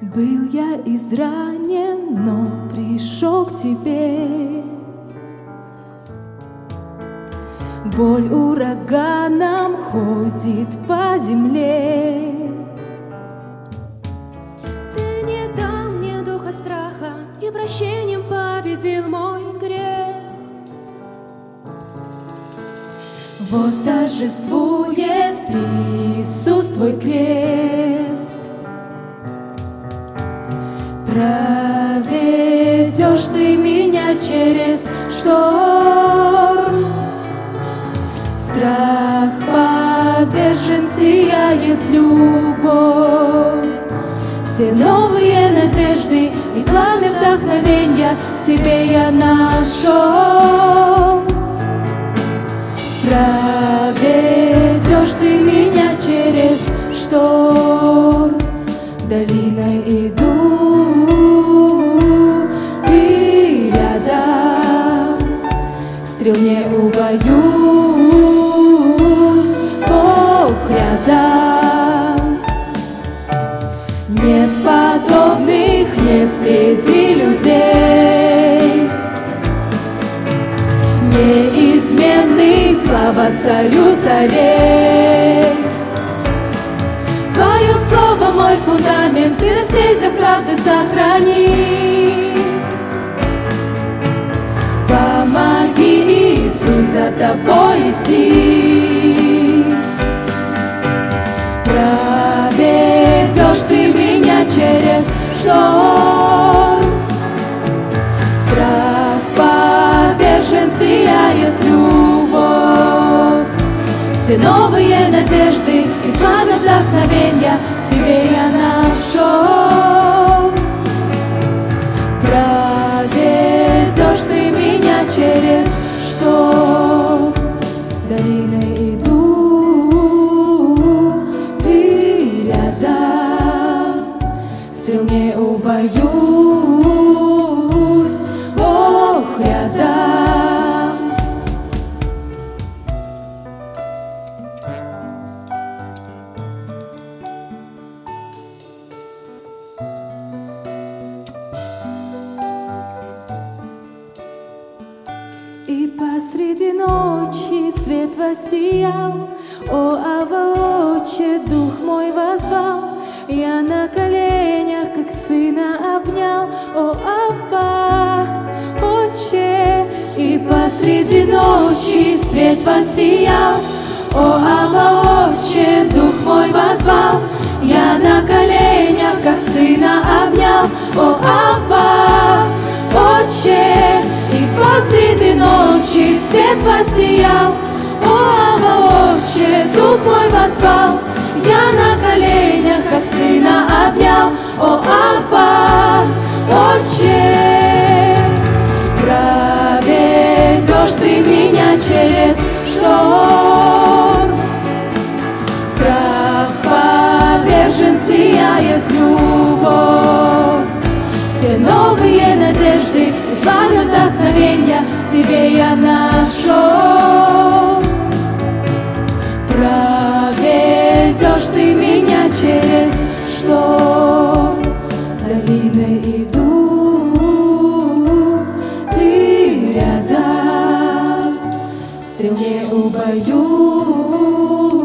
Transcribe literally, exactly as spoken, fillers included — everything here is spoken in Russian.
Был я изранен, но пришел к тебе. Боль ураганом ходит по земле. Ты не дал мне духа страха, и прощением победил мой грех. Вот торжествует Иисус твой крест. Проведешь ты меня через шторм. Страх повержен, сияет любовь. Все новые надежды и пламя вдохновенья в тебе я нашел. Проведешь ты меня через шторм. Долиной иду, ты рядом. Стрел не убоюсь, Бог рядом. Нет подобных, нет среди людей. Неизменный, слава царю царей. Твое слово мой фундамент, ты на стезях правды сохрани. Помоги, Иисус, за тобой идти. Проведешь ты меня через шторм. Страх повержен, сияет любовь. Все новые надежды и пламя вдохновенья в тебе я нашел. Проведешь ты меня через шторм. Долиной иду, ты рядом. Стрел не убоюсь, Бог рядом. И посреди ночи свет воссиял, о, Авва, Отче, дух мой воззвал. Я на коленях, как сына, обнял, о, Авва, Отче. И посреди ночи свет воссиял, о, Авва, Отче, дух мой воззвал. Я на коленях, как сына, обнял, о, Авва, Отче. И посреди ночи свет воссиял, о, Авва, Отче, дух мой воззвал. Я на коленях, как сына, обнял, о, Авва, Отче. Проведешь ты меня через шторм. Страх повержен, сияет любовь. Все новые надежды и пламя вдохновенья в тебе я нашел. Проведешь ты меня через шторм. Долиной иду, ты рядом. Стрел не убоюсь,